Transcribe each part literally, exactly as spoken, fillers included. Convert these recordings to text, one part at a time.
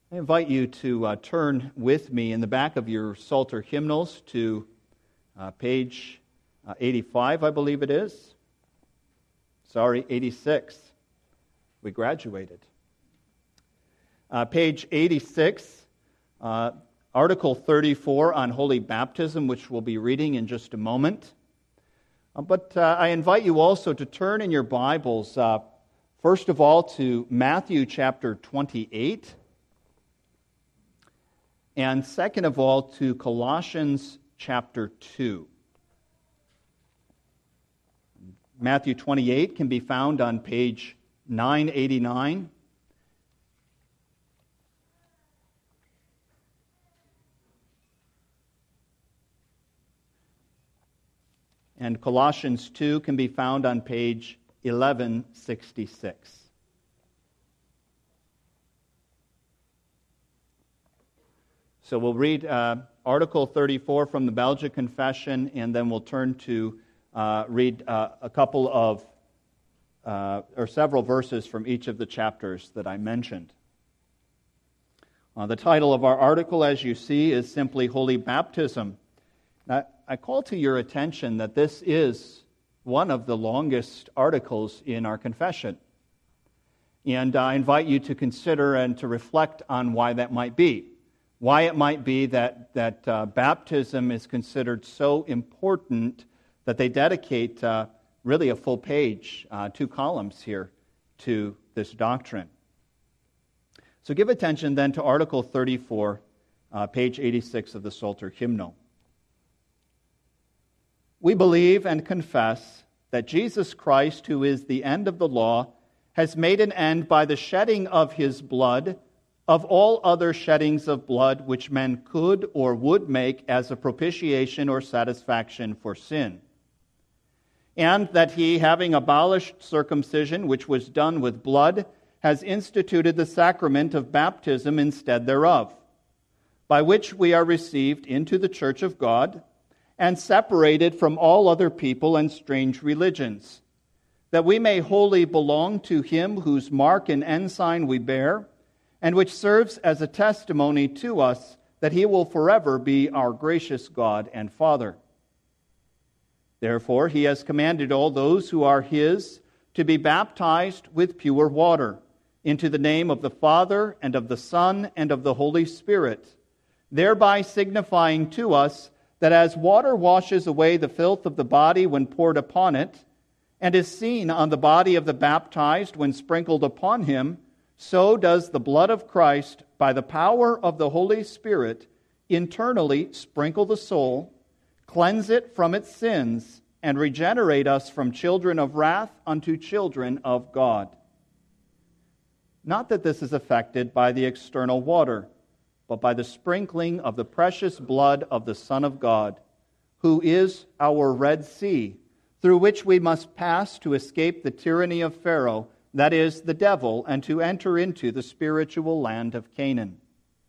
I invite you to uh, turn with me in the back of your Psalter hymnals to uh, page uh, eighty-five, I believe it is. Sorry, eighty-six. We graduated. Uh, page eighty-six, uh, Article thirty-four on Holy Baptism, which we'll be reading in just a moment. Uh, but uh, I invite you also to turn in your Bibles, uh, first of all, to Matthew chapter twenty-eight. And second of all, to Colossians chapter two. Matthew twenty-eight can be found on page nine eighty-nine. And Colossians two can be found on page eleven sixty-six. So we'll read uh, Article thirty-four from the Belgic Confession, and then we'll turn to uh, read uh, a couple of, uh, or several verses from each of the chapters that I mentioned. Uh, the title of our article, as you see, is simply Holy Baptism. Now, I call to your attention that this is one of the longest articles in our confession. And I invite you to consider and to reflect on why that might be. Why it might be that, that uh, baptism is considered so important that they dedicate uh, really a full page, uh, two columns here, to this doctrine. So give attention then to Article thirty-four, uh, page eighty-six of the Psalter hymnal. We believe and confess that Jesus Christ, who is the end of the law, has made an end by the shedding of his blood of all other sheddings of blood which men could or would make as a propitiation or satisfaction for sin. And that he, having abolished circumcision, which was done with blood, has instituted the sacrament of baptism instead thereof, by which we are received into the church of God, and separated from all other people and strange religions, that we may wholly belong to him whose mark and ensign we bear, and which serves as a testimony to us that he will forever be our gracious God and Father. Therefore, he has commanded all those who are his to be baptized with pure water, into the name of the Father, and of the Son, and of the Holy Spirit, thereby signifying to us that as water washes away the filth of the body when poured upon it, and is seen on the body of the baptized when sprinkled upon him, so does the blood of Christ, by the power of the Holy Spirit, internally sprinkle the soul, cleanse it from its sins, and regenerate us from children of wrath unto children of God. Not that this is effected by the external water, but by the sprinkling of the precious blood of the Son of God, who is our Red Sea, through which we must pass to escape the tyranny of Pharaoh, that is, the devil, and to enter into the spiritual land of Canaan.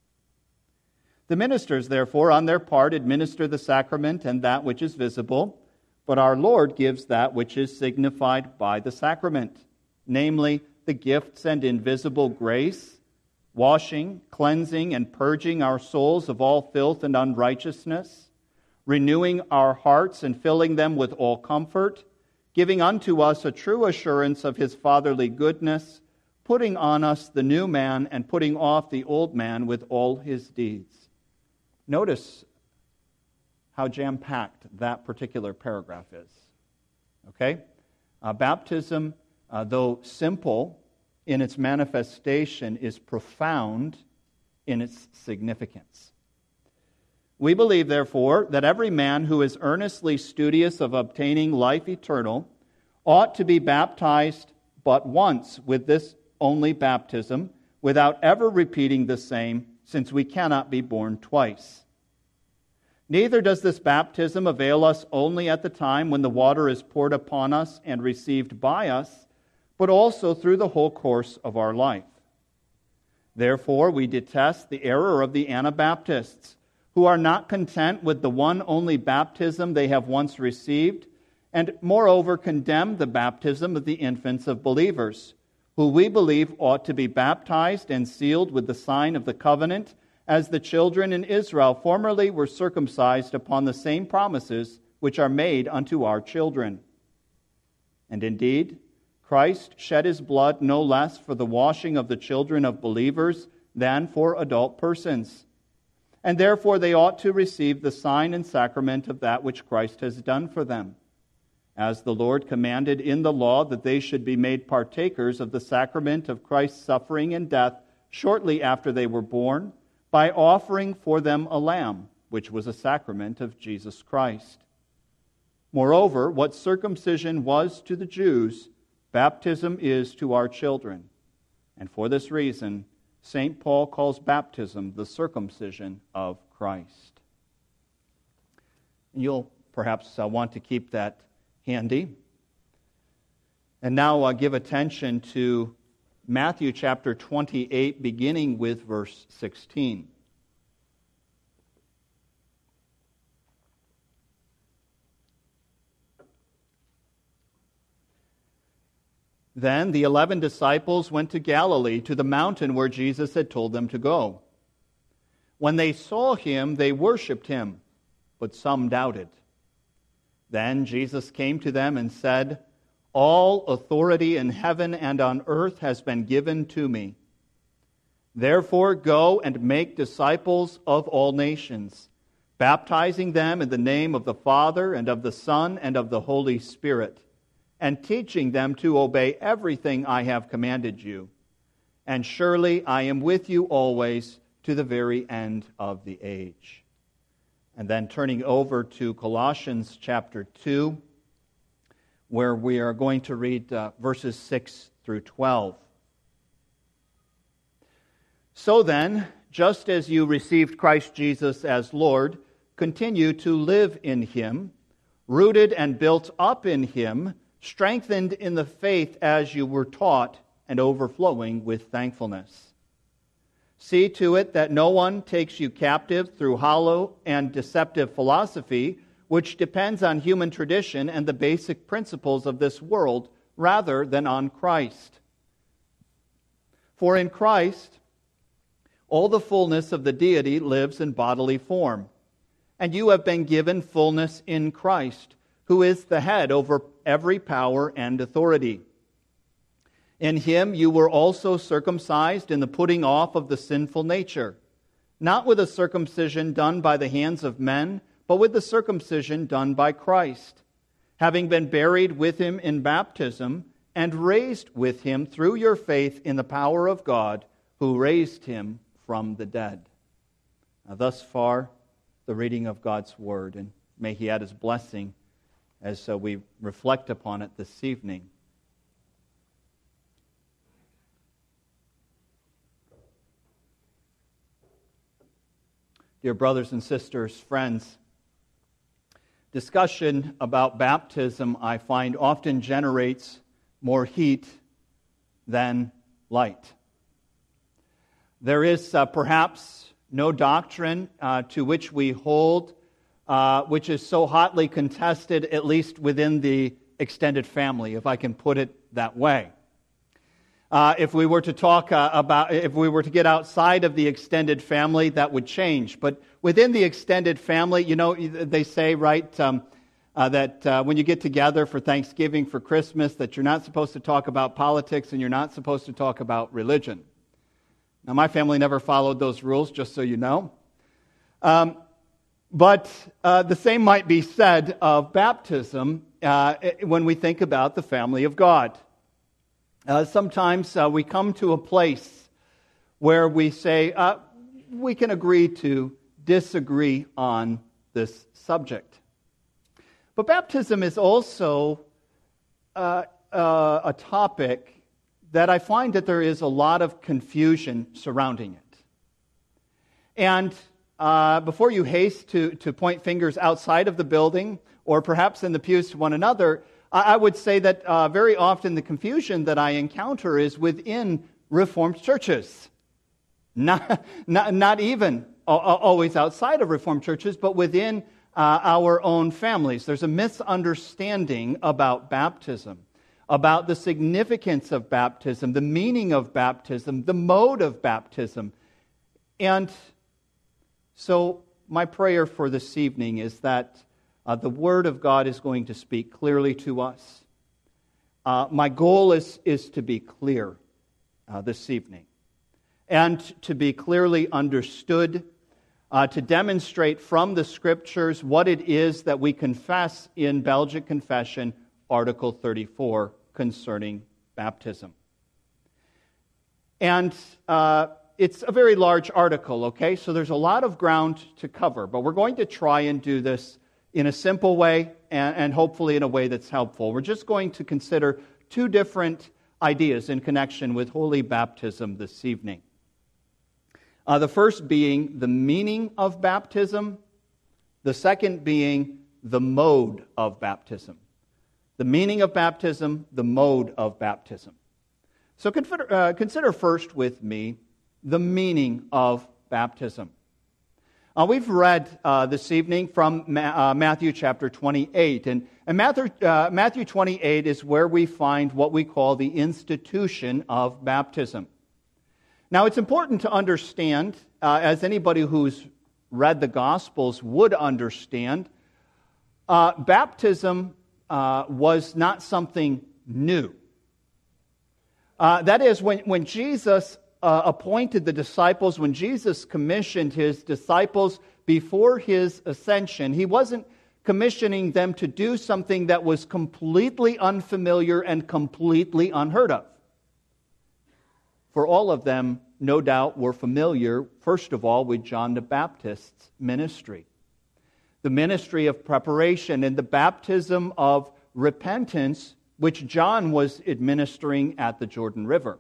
The ministers, therefore, on their part, administer the sacrament and that which is visible, but our Lord gives that which is signified by the sacrament, namely, the gifts and invisible grace, washing, cleansing, and purging our souls of all filth and unrighteousness, renewing our hearts and filling them with all comfort, giving unto us a true assurance of his fatherly goodness, putting on us the new man and putting off the old man with all his deeds. Notice how jam-packed that particular paragraph is. Okay? Uh, baptism, uh, though simple in its manifestation, is profound in its significance. We believe, therefore, that every man who is earnestly studious of obtaining life eternal ought to be baptized but once with this only baptism, without ever repeating the same, since we cannot be born twice. Neither does this baptism avail us only at the time when the water is poured upon us and received by us, but also through the whole course of our life. Therefore, we detest the error of the Anabaptists, who are not content with the one only baptism they have once received, and moreover condemn the baptism of the infants of believers, who we believe ought to be baptized and sealed with the sign of the covenant, as the children in Israel formerly were circumcised upon the same promises which are made unto our children. And indeed, Christ shed his blood no less for the washing of the children of believers than for adult persons. And therefore they ought to receive the sign and sacrament of that which Christ has done for them. As the Lord commanded in the law that they should be made partakers of the sacrament of Christ's suffering and death shortly after they were born, by offering for them a lamb, which was a sacrament of Jesus Christ. Moreover, what circumcision was to the Jews, baptism is to our children. And for this reason, Saint Paul calls baptism the circumcision of Christ. And you'll perhaps uh, want to keep that handy. And now uh, give attention to Matthew chapter twenty-eight, beginning with verse sixteen. Then the eleven disciples went to Galilee, to the mountain where Jesus had told them to go. When they saw him, they worshipped him, but some doubted. Then Jesus came to them and said, "All authority in heaven and on earth has been given to me. Therefore go and make disciples of all nations, baptizing them in the name of the Father and of the Son and of the Holy Spirit, and teaching them to obey everything I have commanded you. And surely I am with you always to the very end of the age." And then turning over to Colossians chapter two, where we are going to read uh, verses six through twelve. "So then, just as you received Christ Jesus as Lord, continue to live in him, rooted and built up in him, strengthened in the faith as you were taught, and overflowing with thankfulness. See to it that no one takes you captive through hollow and deceptive philosophy, which depends on human tradition and the basic principles of this world, rather than on Christ. For in Christ, all the fullness of the deity lives in bodily form, and you have been given fullness in Christ, who is the head over every power and authority. In him you were also circumcised in the putting off of the sinful nature, not with a circumcision done by the hands of men, but with the circumcision done by Christ, having been buried with him in baptism, and raised with him through your faith in the power of God, who raised him from the dead." Now, thus far, the reading of God's Word, and may he add his blessing as uh, we reflect upon it this evening. Dear brothers and sisters, friends, discussion about baptism, I find, often generates more heat than light. There is uh, perhaps no doctrine uh, to which we hold uh, which is so hotly contested, at least within the extended family, if I can put it that way. Uh, if we were to talk uh, about, if we were to get outside of the extended family, that would change. But within the extended family, you know, they say, right, um, uh, that uh, when you get together for Thanksgiving, for Christmas, that you're not supposed to talk about politics and you're not supposed to talk about religion. Now, my family never followed those rules, just so you know. Um, but uh, the same might be said of baptism uh, when we think about the family of God. Uh, sometimes uh, we come to a place where we say, uh, we can agree to disagree on this subject. But baptism is also uh, uh, a topic that I find that there is a lot of confusion surrounding it. And uh, before you haste to, to point fingers outside of the building, or perhaps in the pews to one another, I would say that uh, very often the confusion that I encounter is within Reformed churches. Not, not, not even always outside of Reformed churches, but within uh, our own families. There's a misunderstanding about baptism. about the significance of baptism, the meaning of baptism, the mode of baptism. And so my prayer for this evening is that uh, the Word of God is going to speak clearly to us. Uh, my goal is, is to be clear uh, this evening and to be clearly understood, uh, to demonstrate from the Scriptures what it is that we confess in Belgic Confession, Article thirty-four, concerning baptism. And uh, it's a very large article, okay? So there's a lot of ground to cover, but we're going to try and do this in a simple way and, and hopefully in a way that's helpful. We're just going to consider two different ideas in connection with holy baptism this evening. Uh, the first being the meaning of baptism, the second being the mode of baptism. The meaning of baptism, the mode of baptism. So consider, uh, consider first with me the meaning of baptism. Uh, we've read uh, this evening from Ma- uh, Matthew chapter twenty-eight. And, and Matthew, uh, Matthew twenty-eight is where we find what we call the institution of baptism. Now, it's important to understand, uh, as anybody who's read the Gospels would understand, uh, baptism uh, was not something new. Uh, that is, when, when Jesus uh, appointed the disciples, when Jesus commissioned his disciples before his ascension, he wasn't commissioning them to do something that was completely unfamiliar and completely unheard of. For all of them, no doubt, were familiar, first of all, with John the Baptist's ministry. The ministry of preparation and the baptism of repentance, which John was administering at the Jordan River.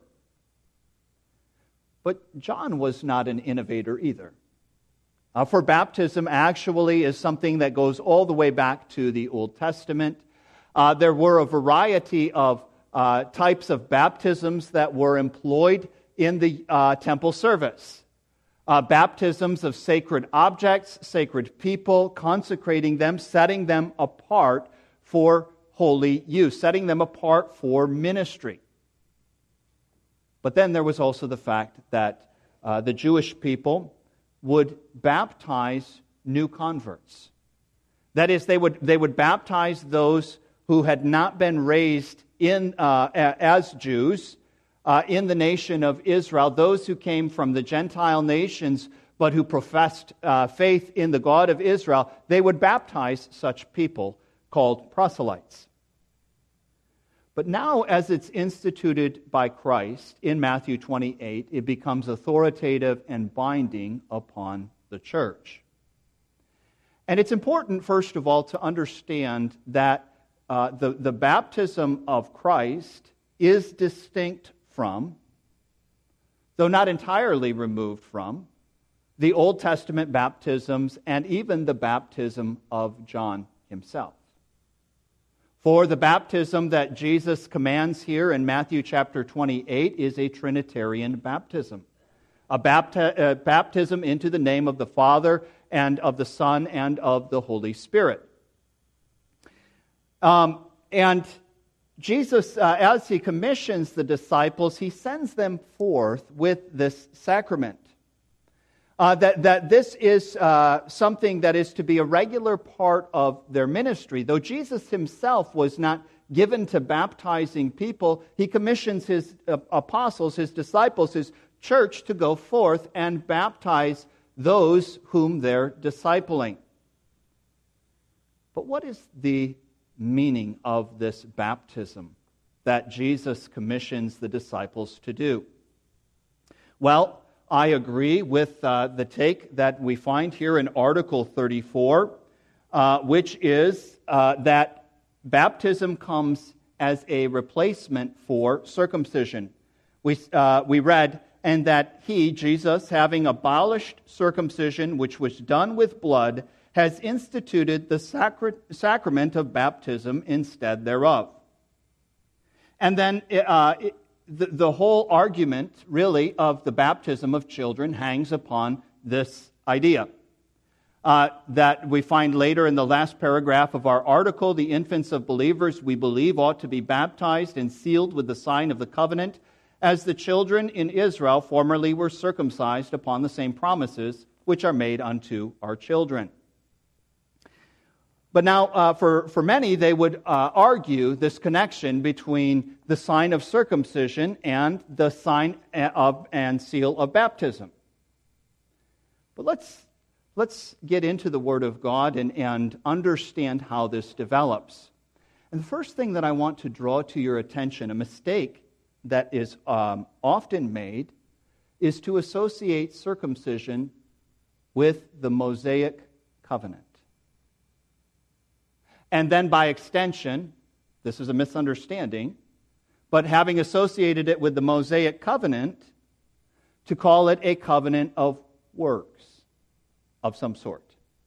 But John was not an innovator either. Uh, for baptism actually is something that goes all the way back to the Old Testament. Uh, there were a variety of uh, types of baptisms that were employed in the uh, temple service. Uh, baptisms of sacred objects, sacred people, consecrating them, setting them apart for holy use, setting them apart for ministry. But then there was also the fact that uh, the Jewish people would baptize new converts. That is, they would they would baptize those who had not been raised in uh, as Jews uh, in the nation of Israel, those who came from the Gentile nations but who professed uh, faith in the God of Israel. They would baptize such people called proselytes. But now, as it's instituted by Christ in Matthew twenty-eight, it becomes authoritative and binding upon the church. And it's important, first of all, to understand that uh, the, the baptism of Christ is distinct from, though not entirely removed from, the Old Testament baptisms and even the baptism of John himself. For the baptism that Jesus commands here in Matthew chapter twenty-eight is a Trinitarian baptism. A bapti- uh, baptism into the name of the Father and of the Son and of the Holy Spirit. Um, and Jesus, uh, as he commissions the disciples, he sends them forth with this sacrament. Uh, that, that this is uh, something that is to be a regular part of their ministry. Though Jesus himself was not given to baptizing people, he commissions his uh, apostles, his disciples, his church to go forth and baptize those whom they're discipling. But what is the meaning of this baptism that Jesus commissions the disciples to do? Well, I agree with uh, the take that we find here in Article thirty-four, uh, which is uh, that baptism comes as a replacement for circumcision. We, uh, we read, and that he, Jesus, having abolished circumcision, which was done with blood, has instituted the sacra- sacrament of baptism instead thereof. And then uh, it, The, the whole argument, really, of the baptism of children hangs upon this idea. uh, that we find later in the last paragraph of our article. The infants of believers, we believe, ought to be baptized and sealed with the sign of the covenant, as the children in Israel formerly were circumcised upon the same promises which are made unto our children. But now, uh, for, for many, they would uh, argue this connection between the sign of circumcision and the sign of and seal of baptism. But let's, let's get into the Word of God and, and understand how this develops. And the first thing that I want to draw to your attention, a mistake that is um, often made, is to associate circumcision with the Mosaic covenant. And then by extension, this is a misunderstanding, but having associated it with the Mosaic covenant, to call it a covenant of works of some sort.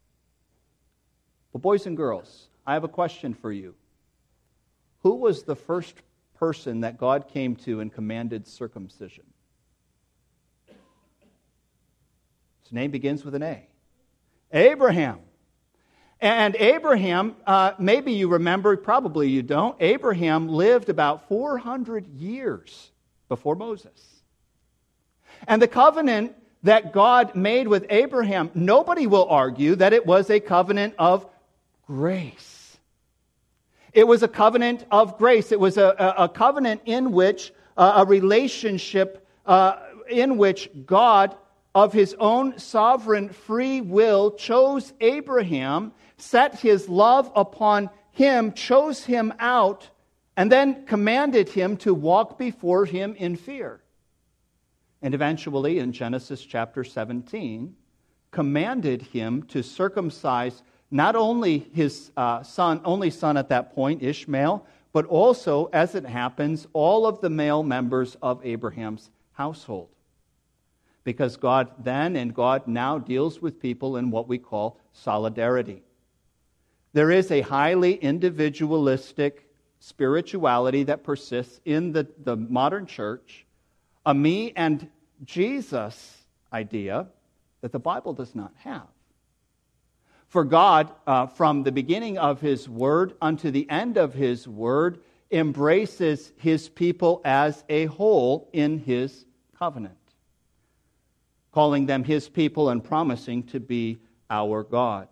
But boys and girls, I have a question for you. Who was the first person that God came to and commanded circumcision? His name begins with an A. Abraham. And Abraham, uh, maybe you remember, probably you don't, Abraham lived about four hundred years before Moses. And the covenant that God made with Abraham, nobody will argue that it was a covenant of grace. It was a covenant of grace. It was a, a, a covenant in which, uh, a relationship uh, in which God, of his own sovereign free will, chose Abraham, set his love upon him, chose him out, and then commanded him to walk before him in fear. And eventually, in Genesis chapter seventeen, commanded him to circumcise not only his uh, son, only son at that point, Ishmael, but also, as it happens, all of the male members of Abraham's household. Because God then and God now deals with people in what we call solidarity. There is a highly individualistic spirituality that persists in the, the modern church, a me and Jesus idea that the Bible does not have. For God, uh, from the beginning of His Word unto the end of His Word, embraces His people as a whole in His covenant, calling them His people and promising to be our God.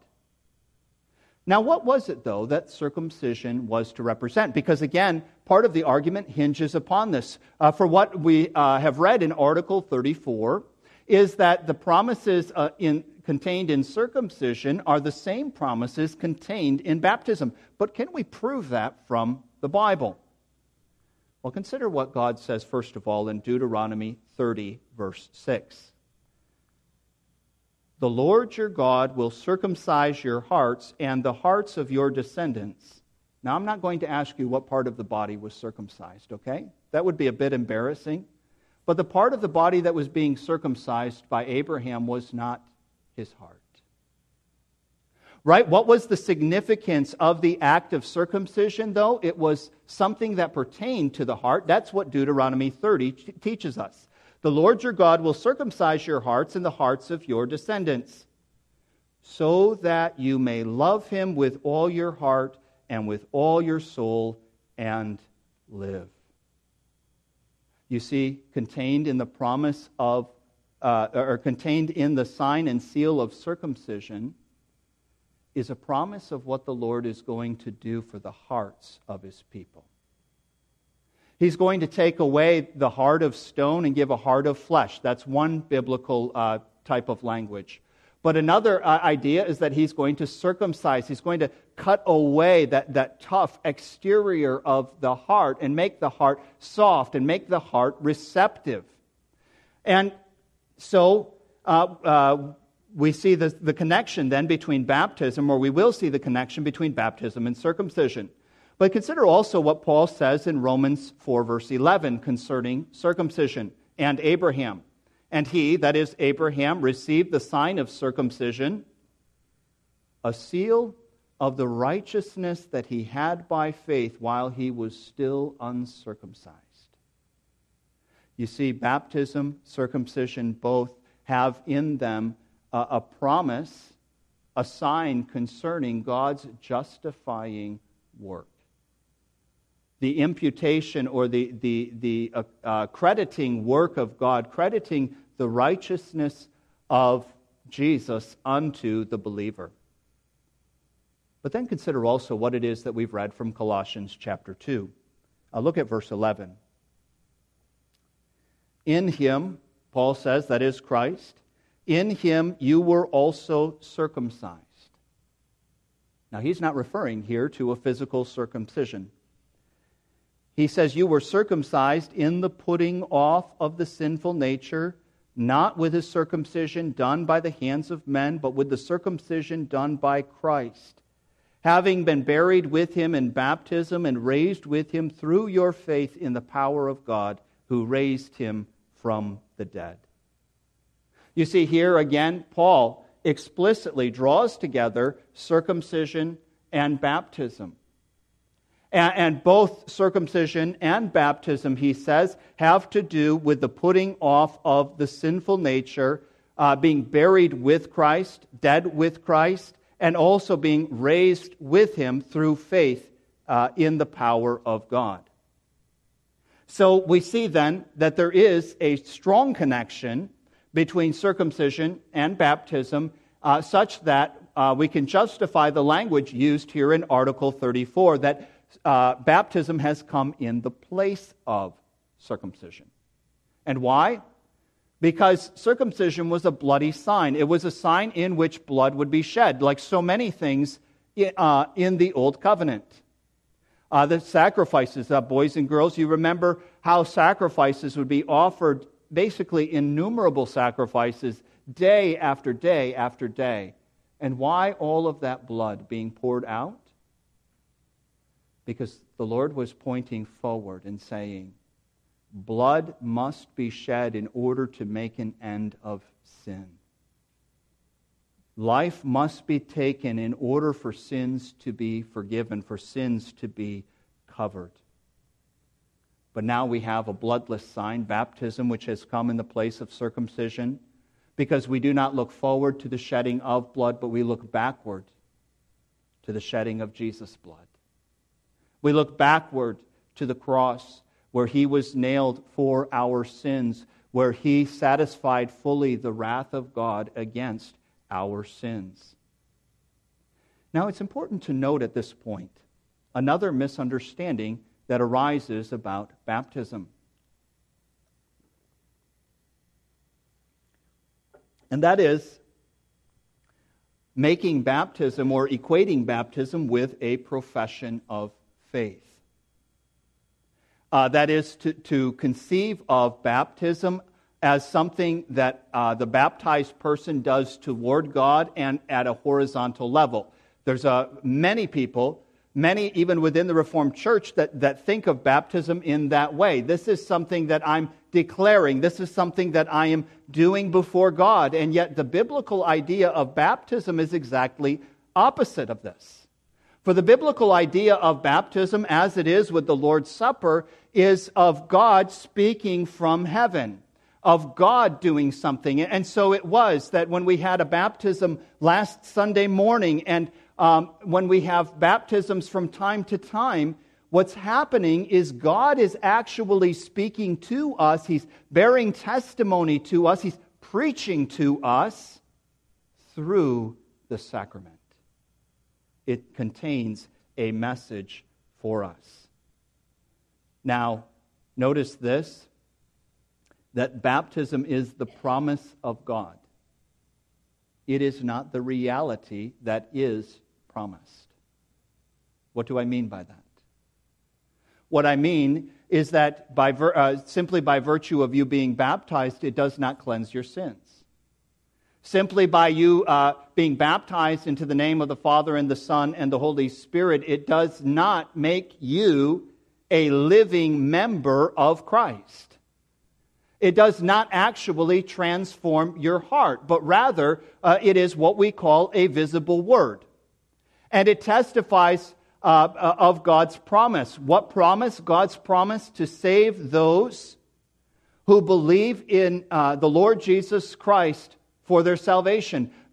Now, what was it, though, that circumcision was to represent? Because, again, part of the argument hinges upon this. Uh, for what we uh, have read in Article thirty-four is that the promises uh, in, contained in circumcision are the same promises contained in baptism. But can we prove that from the Bible? Well, consider what God says, first of all, in Deuteronomy thirty, verse six. The Lord your God will circumcise your hearts and the hearts of your descendants. Now, I'm not going to ask you what part of the body was circumcised, okay? That would be a bit embarrassing. But the part of the body that was being circumcised by Abraham was not his heart. Right? What was the significance of the act of circumcision, though? It was something that pertained to the heart. That's what Deuteronomy thirty t- teaches us. The Lord your God will circumcise your hearts and the hearts of your descendants, so that you may love Him with all your heart and with all your soul and live. You see, contained in the promise of, uh, or contained in the sign and seal of circumcision is a promise of what the Lord is going to do for the hearts of His people. He's going to take away the heart of stone and give a heart of flesh. That's one biblical uh, type of language. But another uh, idea is that He's going to circumcise. He's going to cut away that, that tough exterior of the heart and make the heart soft and make the heart receptive. And so uh, uh, we see the, the connection then between baptism, or we will see the connection between baptism and circumcision. But consider also what Paul says in Romans four, verse eleven concerning circumcision and Abraham. And he, that is Abraham, received the sign of circumcision, a seal of the righteousness that he had by faith while he was still uncircumcised. You see, baptism, circumcision both have in them a, a promise a sign concerning God's justifying work. The imputation or the, the, the uh, uh, crediting work of God, crediting the righteousness of Jesus unto the believer. But then consider also what it is that we've read from Colossians chapter two. Uh, look at verse eleven. In Him, Paul says, that is Christ, in Him you were also circumcised. Now, he's not referring here to a physical circumcision. He says, you were circumcised in the putting off of the sinful nature, not with a circumcision done by the hands of men, but with the circumcision done by Christ, having been buried with Him in baptism and raised with Him through your faith in the power of God, who raised Him from the dead. You see here again, Paul explicitly draws together circumcision and baptism. And both circumcision and baptism, he says, have to do with the putting off of the sinful nature, uh, being buried with Christ, dead with Christ, and also being raised with Him through faith uh, in the power of God. So we see then that there is a strong connection between circumcision and baptism, uh, such that uh, we can justify the language used here in Article thirty-four, that Uh, baptism has come in the place of circumcision. And why? Because circumcision was a bloody sign. It was a sign in which blood would be shed, like so many things uh, in the Old Covenant. Uh, the sacrifices, uh, boys and girls, you remember how sacrifices would be offered, basically innumerable sacrifices, day after day after day. And why all of that blood being poured out? Because the Lord was pointing forward and saying, blood must be shed in order to make an end of sin. Life must be taken in order for sins to be forgiven, for sins to be covered. But now we have a bloodless sign, baptism, which has come in the place of circumcision, because we do not look forward to the shedding of blood, but we look backward to the shedding of Jesus' blood. We look backward to the cross where He was nailed for our sins, where He satisfied fully the wrath of God against our sins. Now, it's important to note at this point another misunderstanding that arises about baptism. And that is making baptism or equating baptism with a profession of faith. Uh, that is to, to conceive of baptism as something that uh, the baptized person does toward God and at a horizontal level. There's uh, many people, many even within the Reformed Church, that, that think of baptism in that way. This is something that I'm declaring. This is something that I am doing before God. And yet the biblical idea of baptism is exactly opposite of this. For the biblical idea of baptism, as it is with the Lord's Supper, is of God speaking from heaven, of God doing something. And so it was that when we had a baptism last Sunday morning, and um, when we have baptisms from time to time, what's happening is God is actually speaking to us. He's bearing testimony to us. He's preaching to us through the sacrament. It contains a message for us. Now, notice this, that baptism is the promise of God. It is not the reality that is promised. What do I mean by that? What I mean is that by vir- uh, simply by virtue of you being baptized, it does not cleanse your sins. Simply by you uh, being baptized into the name of the Father and the Son and the Holy Spirit, it does not make you a living member of Christ. It does not actually transform your heart, but rather uh, it is what we call a visible word. And it testifies uh, of God's promise. What promise? God's promise to save those who believe in uh, the Lord Jesus Christ for their salvation.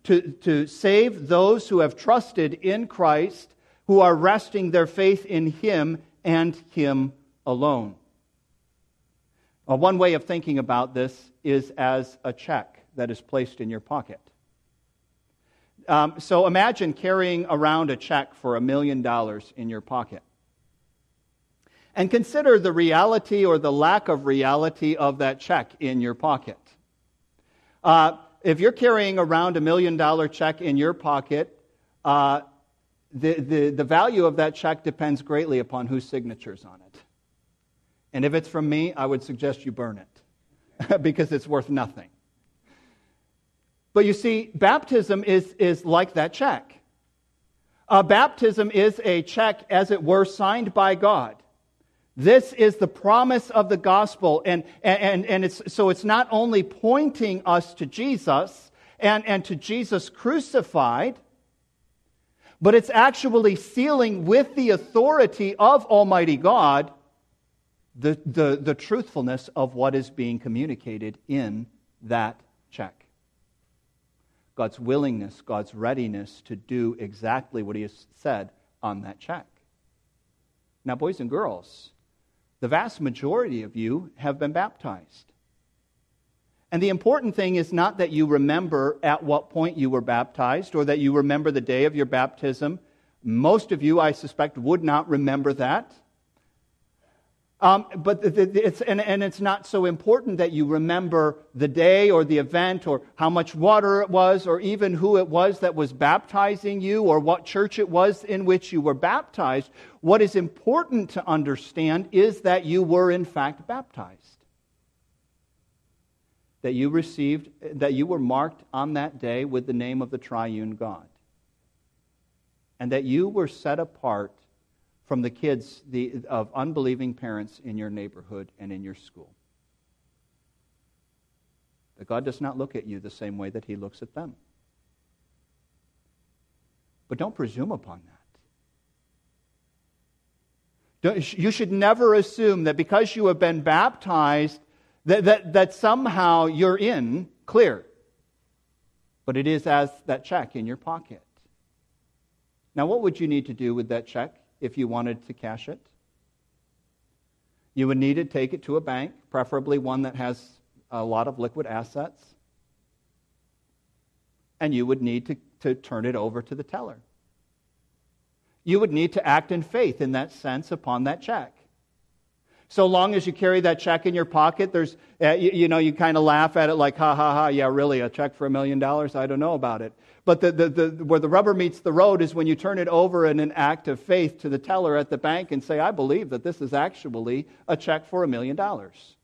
to, to save those who have trusted in Christ, who are resting their faith in Him and Him alone. Well, one way of thinking about this is as a check that is placed in your pocket. Um, so imagine carrying around a check for a million dollars in your pocket. And consider the reality or the lack of reality of that check in your pocket. Uh, if you're carrying around a million dollar check in your pocket, uh, the, the, the value of that check depends greatly upon whose signature's on it. And if it's from me, I would suggest you burn it because it's worth nothing. But you see, baptism is, is like that check. Uh, baptism is a check, as it were, signed by God. This is the promise of the gospel, and, and, and it's, so it's not only pointing us to Jesus and, and to Jesus crucified, but it's actually sealing with the authority of Almighty God the, the, the truthfulness of what is being communicated in that check. God's willingness, God's readiness to do exactly what He has said on that check. Now, boys and girls, the vast majority of you have been baptized. And the important thing is not that you remember at what point you were baptized or that you remember the day of your baptism. Most of you, I suspect, would not remember that. Um, but it's, and, and it's not so important that you remember the day or the event or how much water it was or even who it was that was baptizing you or what church it was in which you were baptized. What is important to understand is that you were in fact baptized. That you received, that you were marked on that day with the name of the triune God. And that you were set apart from the kids the, of unbelieving parents in your neighborhood and in your school. That God does not look at you the same way that He looks at them. But don't presume upon that. Don't, you should never assume that because you have been baptized, that, that, that somehow you're in clear. But it is as that check in your pocket. Now, what would you need to do with that check if you wanted to cash it? You would need to take it to a bank, preferably one that has a lot of liquid assets. And you would need to, to turn it over to the teller. You would need to act in faith in that sense upon that check. So long as you carry that check in your pocket, there's, uh, you, you know, you kind of laugh at it like, ha, ha, ha, yeah, really, a check for a million dollars? I don't know about it. But the, the, the, where the rubber meets the road is when you turn it over in an act of faith to the teller at the bank and say, I believe that this is actually a check for a million dollars.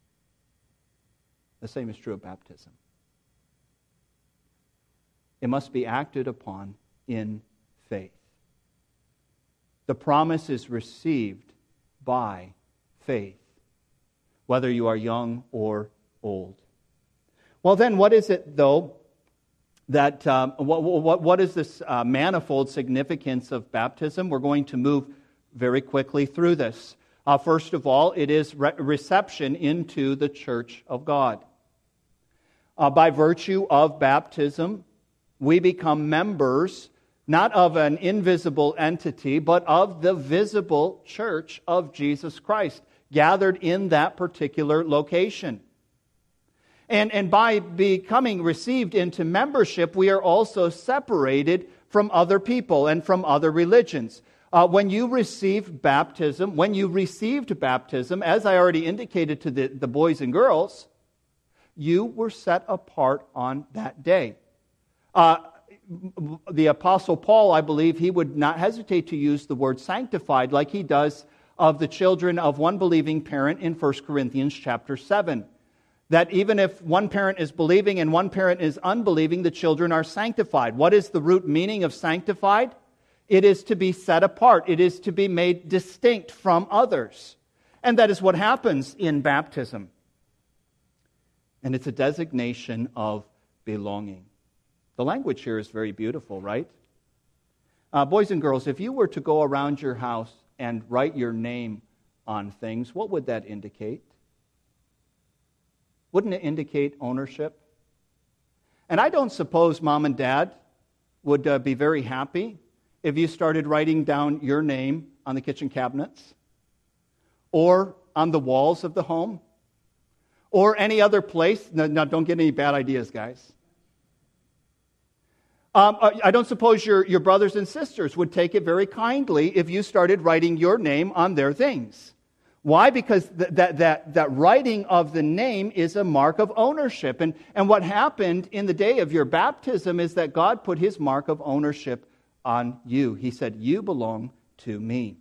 The same is true of baptism. It must be acted upon in faith. The promise is received by faith, whether you are young or old. Well, then, what is it, though, that um, what, what, what is this uh, manifold significance of baptism? We're going to move very quickly through this. Uh, first of all, it is re- reception into the church of God. Uh, by virtue of baptism, we become members not of an invisible entity, but of the visible church of Jesus Christ, gathered in that particular location. And, and by becoming received into membership, we are also separated from other people and from other religions. Uh, when you receive baptism, when you received baptism, as I already indicated to the, the boys and girls, you were set apart on that day. Uh, the Apostle Paul, I believe, he would not hesitate to use the word sanctified like he does of the children of one believing parent in First Corinthians chapter seven. That even if one parent is believing and one parent is unbelieving, the children are sanctified. What is the root meaning of sanctified? It is to be set apart. It is to be made distinct from others. And that is what happens in baptism. And it's a designation of belonging. The language here is very beautiful, right? Uh, boys and girls, if you were to go around your house and write your name on things, what would that indicate? Wouldn't it indicate ownership? And I don't suppose Mom and Dad would uh, be very happy if you started writing down your name on the kitchen cabinets or on the walls of the home or any other place. No, no don't get any bad ideas, guys. Um, I don't suppose your, your brothers and sisters would take it very kindly if you started writing your name on their things. Why? Because th- that, that, that writing of the name is a mark of ownership. And, and what happened in the day of your baptism is that God put his mark of ownership on you. He said, you belong to me.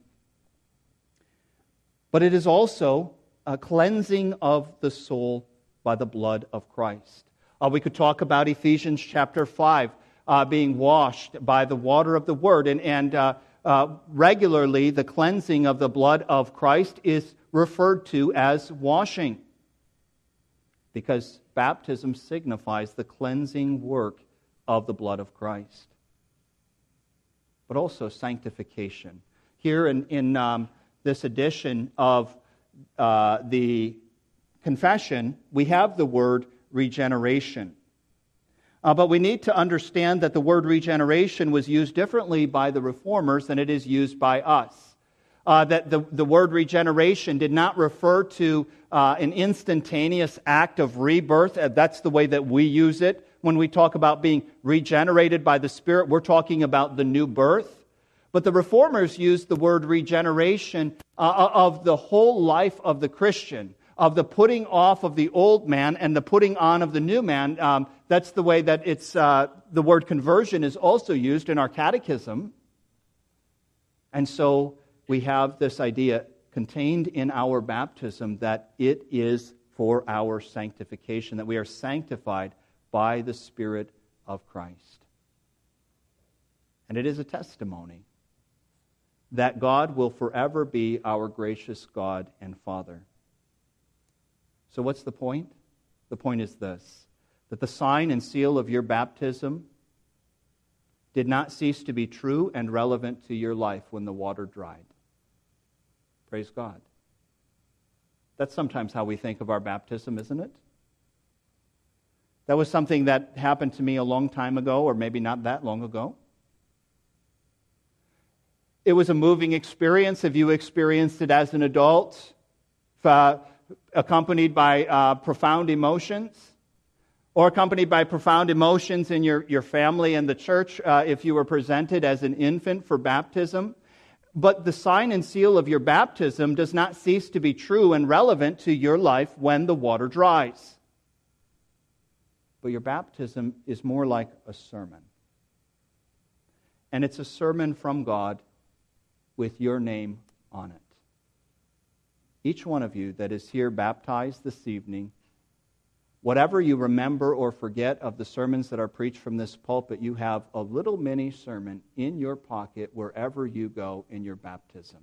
But it is also a cleansing of the soul by the blood of Christ. Uh, we could talk about Ephesians chapter five. Uh, being washed by the water of the Word. And, and uh, uh, regularly, the cleansing of the blood of Christ is referred to as washing, because baptism signifies the cleansing work of the blood of Christ. But also sanctification. Here in, in um, this edition of uh, the confession, we have the word regeneration. Uh, but we need to understand that the word regeneration was used differently by the Reformers than it is used by us. Uh, that the, the word regeneration did not refer to uh, an instantaneous act of rebirth. Uh, that's the way that we use it. When we talk about being regenerated by the Spirit, we're talking about the new birth. But the Reformers used the word regeneration uh, of the whole life of the Christian, of the putting off of the old man and the putting on of the new man. Um, that's the way that it's uh, the word conversion is also used in our catechism. And so we have this idea contained in our baptism that it is for our sanctification, that we are sanctified by the Spirit of Christ. And it is a testimony that God will forever be our gracious God and Father. So what's the point? The point is this, that the sign and seal of your baptism did not cease to be true and relevant to your life when the water dried. Praise God. That's sometimes how we think of our baptism, isn't it? That was something that happened to me a long time ago, or maybe not that long ago. It was a moving experience. If you experienced it as an adult, uh, accompanied by uh, profound emotions, or accompanied by profound emotions in your, your family and the church uh, if you were presented as an infant for baptism. But the sign and seal of your baptism does not cease to be true and relevant to your life when the water dries. But your baptism is more like a sermon. And it's a sermon from God with your name on it. Each one of you that is here baptized this evening, whatever you remember or forget of the sermons that are preached from this pulpit, you have a little mini sermon in your pocket wherever you go in your baptism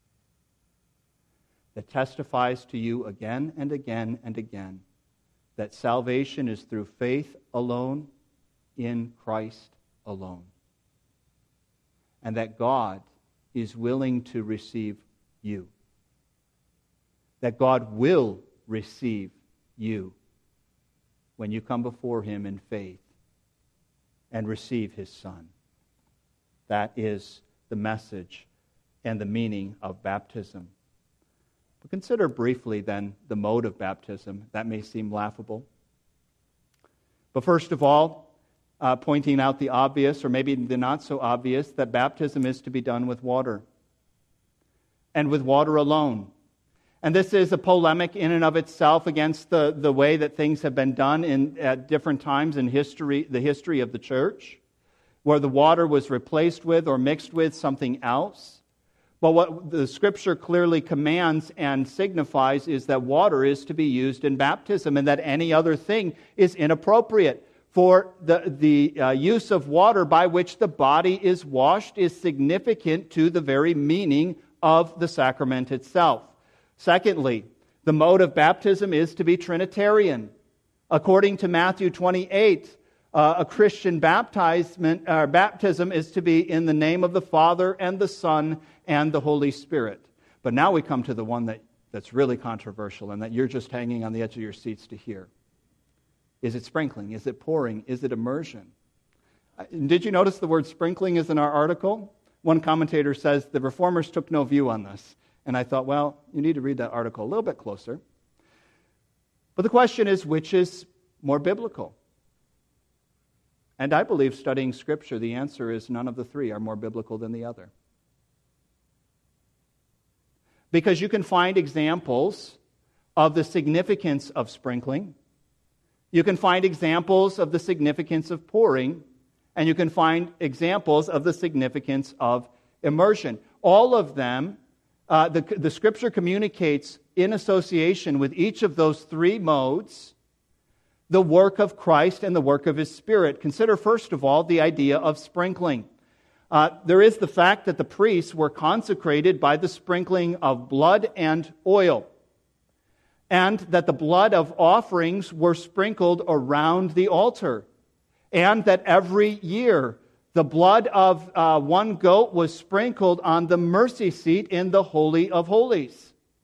that testifies to you again and again and again that salvation is through faith alone, in Christ alone, and that God is willing to receive you. That God will receive you when you come before Him in faith and receive His Son. That is the message and the meaning of baptism. But consider briefly then the mode of baptism. That may seem laughable. But first of all, uh, pointing out the obvious, or maybe the not so obvious, that baptism is to be done with water. And with water alone. And this is a polemic in and of itself against the, the way that things have been done in at different times in history, the history of the church, where the water was replaced with or mixed with something else. But what the Scripture clearly commands and signifies is that water is to be used in baptism, and that any other thing is inappropriate. For the, the uh, use of water by which the body is washed is significant to the very meaning of the sacrament itself. Secondly, the mode of baptism is to be Trinitarian. According to Matthew twenty-eight, uh, a Christian baptism, uh, baptism is to be in the name of the Father and the Son and the Holy Spirit. But now we come to the one that, that's really controversial and that you're just hanging on the edge of your seats to hear. Is it sprinkling? Is it pouring? Is it immersion? Did you notice the word sprinkling is in our article? One commentator says the Reformers took no view on this. And I thought, well, you need to read that article a little bit closer. But the question is, which is more biblical? And I believe, studying Scripture, the answer is none of the three are more biblical than the other. Because you can find examples of the significance of sprinkling. You can find examples of the significance of pouring. And you can find examples of the significance of immersion. All of them, uh, the, the Scripture communicates in association with each of those three modes the work of Christ and the work of His Spirit. Consider, first of all, the idea of sprinkling. Uh, there is the fact that the priests were consecrated by the sprinkling of blood and oil, and that the blood of offerings were sprinkled around the altar, and that every year the blood of uh, one goat was sprinkled on the mercy seat in the Holy of Holies.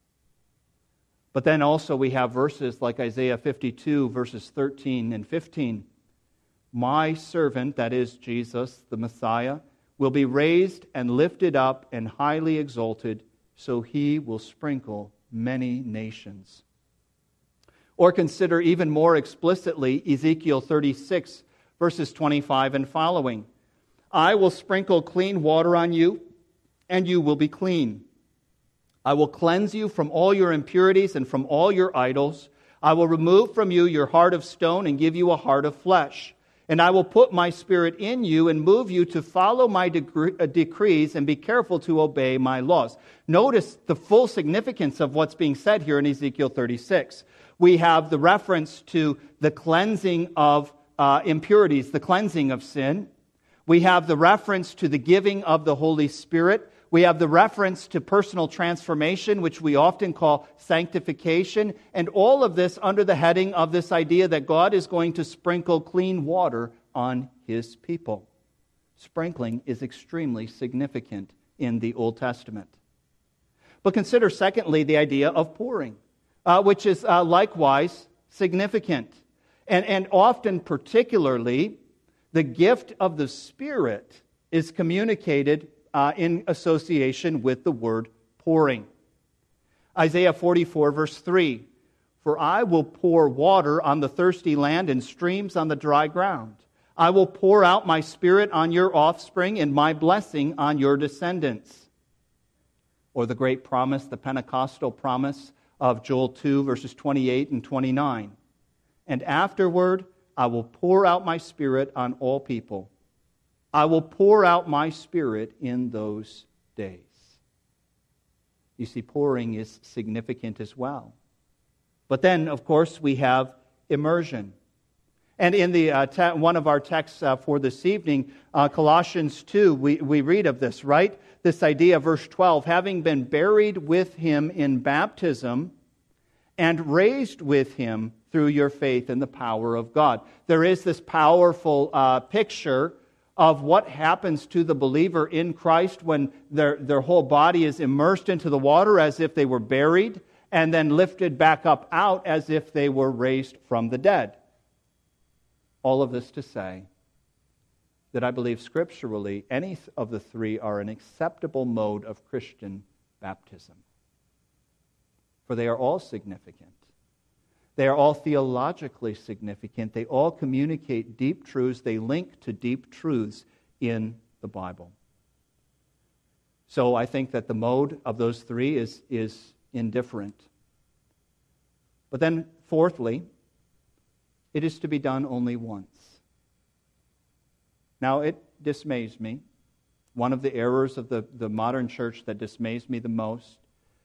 But then also we have verses like Isaiah fifty-two, verses thirteen and fifteen. My servant, that is Jesus, the Messiah, will be raised and lifted up and highly exalted, so He will sprinkle many nations. Or consider even more explicitly Ezekiel thirty-six, verses twenty-five and following. I will sprinkle clean water on you, and you will be clean. I will cleanse you from all your impurities and from all your idols. I will remove from you your heart of stone and give you a heart of flesh. And I will put my Spirit in you and move you to follow my decrees and be careful to obey my laws. Notice the full significance of what's being said here in Ezekiel thirty-six. We have the reference to the cleansing of uh, impurities, the cleansing of sin. We have the reference to the giving of the Holy Spirit. We have the reference to personal transformation, which we often call sanctification, and all of this under the heading of this idea that God is going to sprinkle clean water on His people. Sprinkling is extremely significant in the Old Testament. But consider, secondly, the idea of pouring, uh, which is uh, likewise significant. And, and often, particularly, the gift of the Spirit is communicated Uh, in association with the word pouring. Isaiah forty-four, verse three, For I will pour water on the thirsty land and streams on the dry ground. I will pour out my Spirit on your offspring and my blessing on your descendants. Or the great promise, the Pentecostal promise of Joel two, verses twenty-eight and twenty-nine. And afterward, I will pour out my Spirit on all people. I will pour out my Spirit in those days. You see, pouring is significant as well. But then, of course, we have immersion. And in the uh, te- one of our texts uh, for this evening, uh, Colossians two, we, we read of this, right? This idea, verse twelve, having been buried with Him in baptism and raised with Him through your faith in the power of God. There is this powerful uh, picture of what happens to the believer in Christ when their, their whole body is immersed into the water as if they were buried, and then lifted back up out as if they were raised from the dead. All of this to say that I believe scripturally any of the three are an acceptable mode of Christian baptism. For they are all significant. They are all theologically significant. They all communicate deep truths. They link to deep truths in the Bible. So I think that the mode of those three is, is indifferent. But then, fourthly, it is to be done only once. Now, it dismays me. One of the errors of the, the modern church that dismays me the most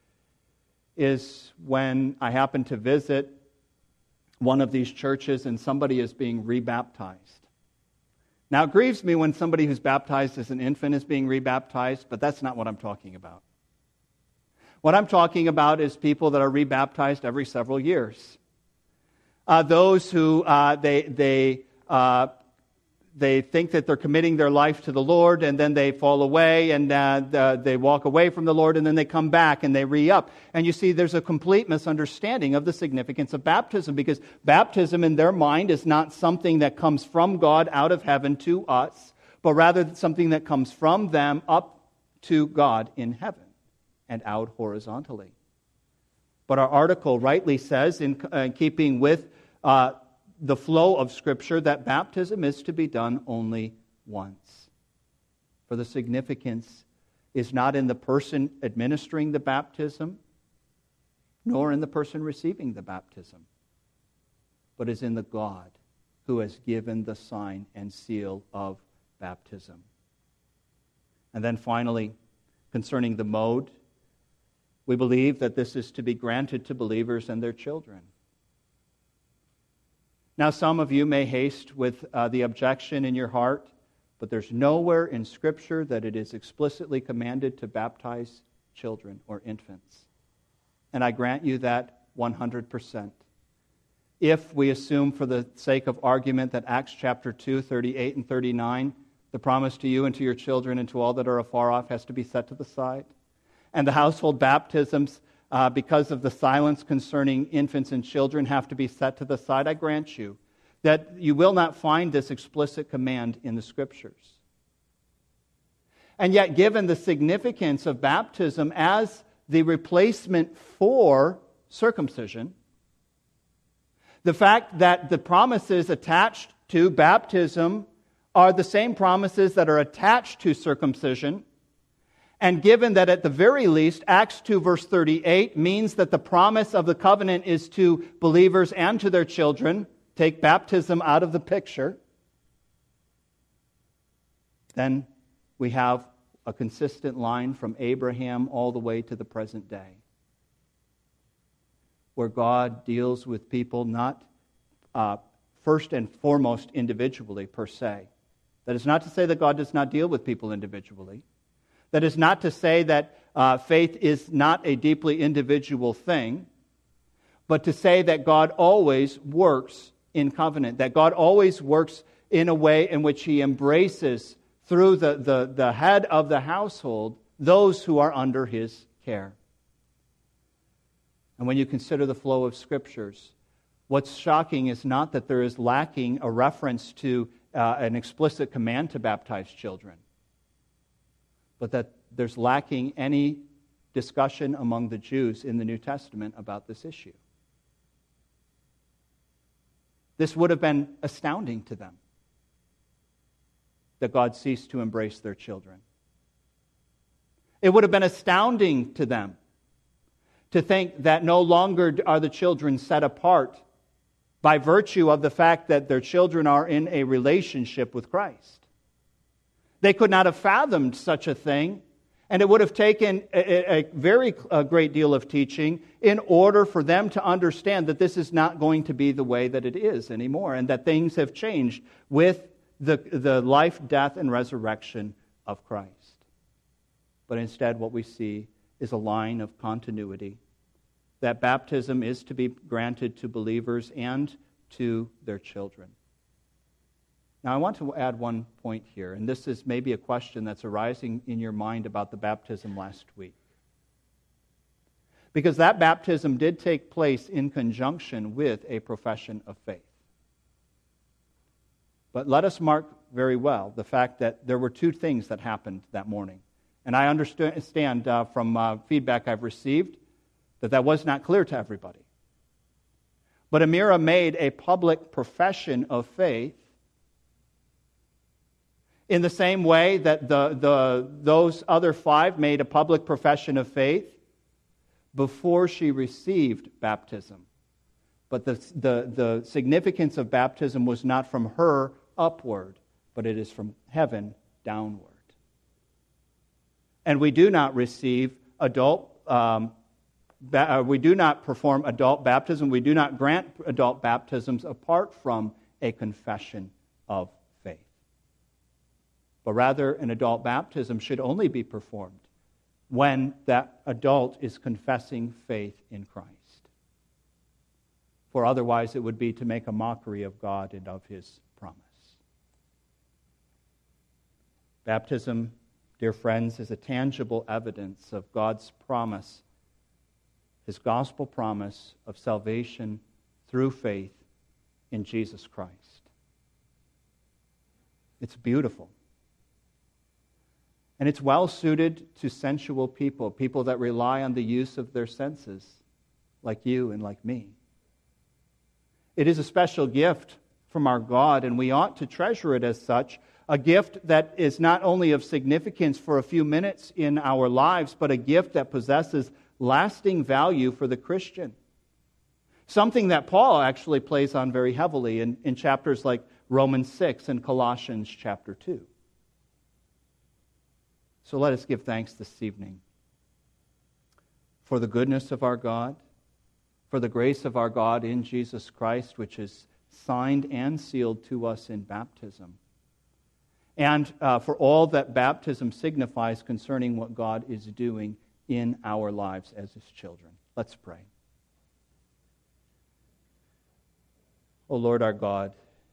is when I happen to visit one of these churches and somebody is being rebaptized. Now, it grieves me when somebody who's baptized as an infant is being rebaptized, but that's not what I'm talking about. What I'm talking about is people that are rebaptized every several years. Uh, those who uh, they they uh, they think that they're committing their life to the Lord, and then they fall away, and uh, the, they walk away from the Lord, and then they come back and they re-up. And you see, there's a complete misunderstanding of the significance of baptism, because baptism in their mind is not something that comes from God out of heaven to us, but rather something that comes from them up to God in heaven and out horizontally. But our article rightly says, in uh, keeping with uh, the flow of Scripture, that baptism is to be done only once. For the significance is not in the person administering the baptism, nor in the person receiving the baptism, but is in the God who has given the sign and seal of baptism. And then finally, concerning the mode, we believe that this is to be granted to believers and their children. Now, some of you may haste with uh, the objection in your heart, but there's nowhere in Scripture that it is explicitly commanded to baptize children or infants. And I grant you that one hundred percent. If we assume for the sake of argument that Acts chapter two, thirty-eight and thirty-nine, the promise to you and to your children and to all that are afar off has to be set to the side, and the household baptisms, Uh, because of the silence concerning infants and children, have to be set to the side, I grant you that you will not find this explicit command in the Scriptures. And yet, given the significance of baptism as the replacement for circumcision, the fact that the promises attached to baptism are the same promises that are attached to circumcision, and given that at the very least, Acts two verse thirty-eight means that the promise of the covenant is to believers and to their children, take baptism out of the picture, then we have a consistent line from Abraham all the way to the present day, where God deals with people not uh, first and foremost individually per se. That is not to say that God does not deal with people individually. That is not to say that uh, faith is not a deeply individual thing, but to say that God always works in covenant, that God always works in a way in which He embraces through the, the, the head of the household those who are under His care. And when you consider the flow of Scriptures, what's shocking is not that there is lacking a reference to uh, an explicit command to baptize children, but that there's lacking any discussion among the Jews in the New Testament about this issue. This would have been astounding to them, that God ceased to embrace their children. It would have been astounding to them to think that no longer are the children set apart by virtue of the fact that their children are in a relationship with Christ. They could not have fathomed such a thing, and it would have taken a, a very a great deal of teaching in order for them to understand that this is not going to be the way that it is anymore, and that things have changed with the, the life, death, and resurrection of Christ. But instead, what we see is a line of continuity, that baptism is to be granted to believers and to their children. Now, I want to add one point here, and this is maybe a question that's arising in your mind about the baptism last week. Because that baptism did take place in conjunction with a profession of faith. But let us mark very well the fact that there were two things that happened that morning. And I understand uh, from uh, feedback I've received that that was not clear to everybody. But Amira made a public profession of faith in the same way that the, the, those other five made a public profession of faith before she received baptism. But the, the, the significance of baptism was not from her upward, but it is from heaven downward. And we do not receive adult, um, ba- we do not perform adult baptism, we do not grant adult baptisms apart from a confession of faith. But rather, an adult baptism should only be performed when that adult is confessing faith in Christ. For otherwise, it would be to make a mockery of God and of His promise. Baptism, dear friends, is a tangible evidence of God's promise, His gospel promise of salvation through faith in Jesus Christ. It's beautiful. And it's well suited to sensual people, people that rely on the use of their senses, like you and like me. It is a special gift from our God, and we ought to treasure it as such, a gift that is not only of significance for a few minutes in our lives, but a gift that possesses lasting value for the Christian. Something that Paul actually plays on very heavily in, in chapters like Romans six and Colossians chapter two. So let us give thanks this evening for the goodness of our God, for the grace of our God in Jesus Christ, which is signed and sealed to us in baptism, and uh, for all that baptism signifies concerning what God is doing in our lives as His children. Let's pray. O Lord our God,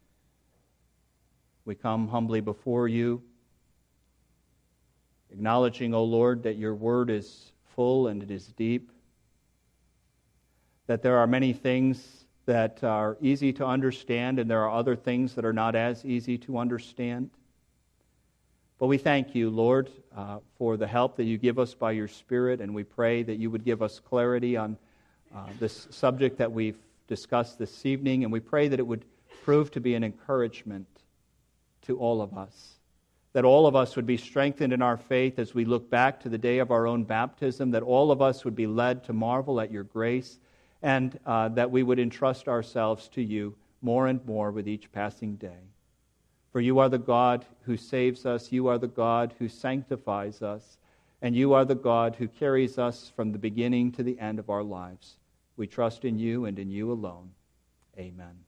we come humbly before You, acknowledging, O Lord, that Your word is full and it is deep, that there are many things that are easy to understand and there are other things that are not as easy to understand. But we thank You, Lord, uh, for the help that You give us by Your Spirit, and we pray that You would give us clarity on uh, this subject that we've discussed this evening, and we pray that it would prove to be an encouragement to all of us, that all of us would be strengthened in our faith as we look back to the day of our own baptism, that all of us would be led to marvel at Your grace, and uh, that we would entrust ourselves to You more and more with each passing day. For You are the God who saves us, You are the God who sanctifies us, and You are the God who carries us from the beginning to the end of our lives. We trust in You and in You alone. Amen.